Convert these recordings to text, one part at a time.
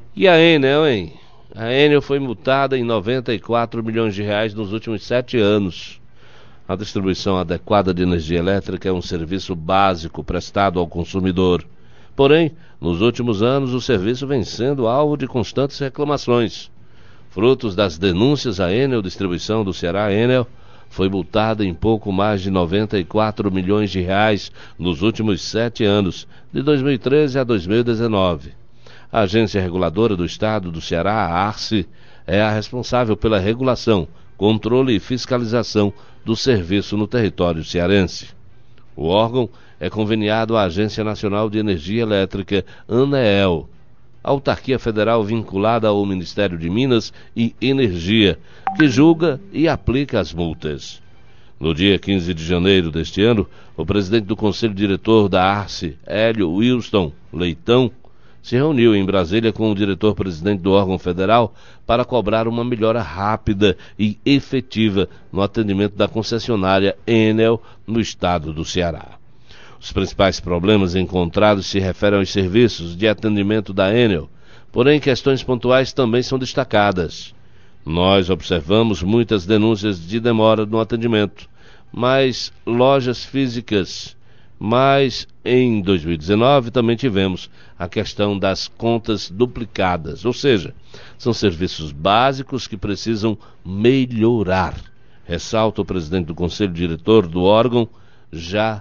E a Enel, hein? A Enel foi multada em 94 milhões de reais nos últimos 7 anos. A distribuição adequada de energia elétrica é um serviço básico prestado ao consumidor. Porém, nos últimos anos, o serviço vem sendo alvo de constantes reclamações. Frutos das denúncias, a Enel Distribuição do Ceará, Enel, foi multada em pouco mais de 94 milhões de reais nos últimos 7 anos, de 2013 a 2019. A agência reguladora do estado do Ceará, a ARCE, é a responsável pela regulação, controle e fiscalização do serviço no território cearense. O órgão é conveniado à Agência Nacional de Energia Elétrica, ANEEL, autarquia federal vinculada ao Ministério de Minas e Energia, que julga e aplica as multas. No dia 15 de janeiro deste ano, o presidente do Conselho Diretor da ARCE, Hélio Wilson Leitão, se reuniu em Brasília com o diretor-presidente do órgão federal para cobrar uma melhora rápida e efetiva no atendimento da concessionária Enel no estado do Ceará. Os principais problemas encontrados se referem aos serviços de atendimento da Enel, porém questões pontuais também são destacadas. Nós observamos muitas denúncias de demora no atendimento, mas lojas físicas. Mas em 2019 também tivemos a questão das contas duplicadas, ou seja, são serviços básicos que precisam melhorar. Ressalta o presidente do Conselho Diretor do órgão. Já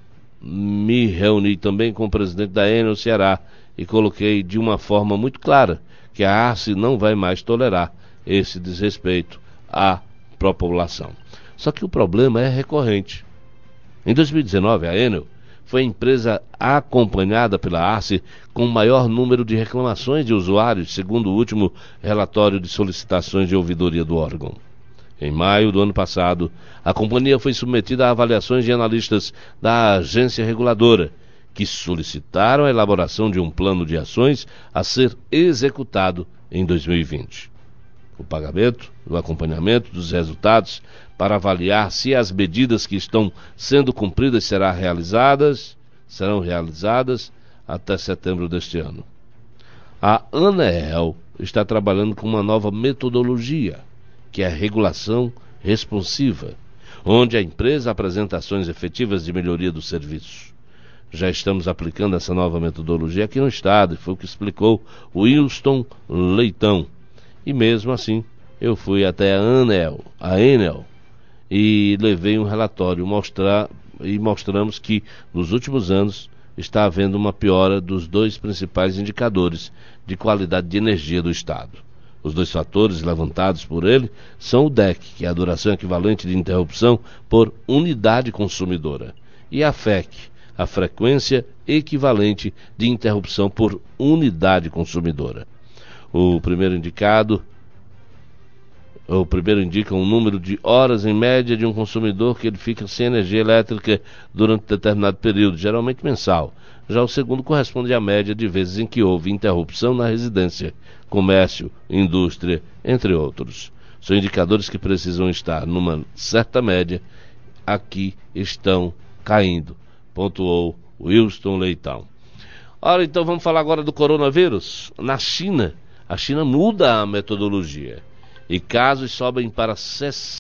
me reuni também com o presidente da Enel Ceará e coloquei de uma forma muito clara que a ARCE não vai mais tolerar esse desrespeito à população. Só que o problema é recorrente. Em 2019, a Enel foi a empresa acompanhada pela ARCE com o maior número de reclamações de usuários, segundo o último relatório de solicitações de ouvidoria do órgão. Em maio do ano passado, a companhia foi submetida a avaliações de analistas da agência reguladora, que solicitaram a elaboração de um plano de ações a ser executado em 2020. O pagamento, o acompanhamento dos resultados para avaliar se as medidas que estão sendo cumpridas serão realizadas até setembro deste ano. A ANEEL está trabalhando com uma nova metodologia, que é a regulação responsiva, onde a empresa apresenta ações efetivas de melhoria do serviço. Já estamos aplicando essa nova metodologia aqui no estado, e foi o que explicou o Wilson Leitão. E mesmo assim, eu fui até a Enel, e levei um relatório mostramos que nos últimos anos está havendo uma piora dos dois principais indicadores de qualidade de energia do estado. Os dois fatores levantados por ele são o DEC, que é a duração equivalente de interrupção por unidade consumidora, e a FEC, a frequência equivalente de interrupção por unidade consumidora. O primeiro indica um número de horas em média de um consumidor que ele fica sem energia elétrica durante determinado período, geralmente mensal. Já o segundo corresponde à média de vezes em que houve interrupção na residência, comércio, indústria, entre outros. São indicadores que precisam estar numa certa média. Aqui estão caindo, pontuou Wilson Leitão. Ora, então vamos falar agora do coronavírus. Na China, a China muda a metodologia e casos sobem para 60.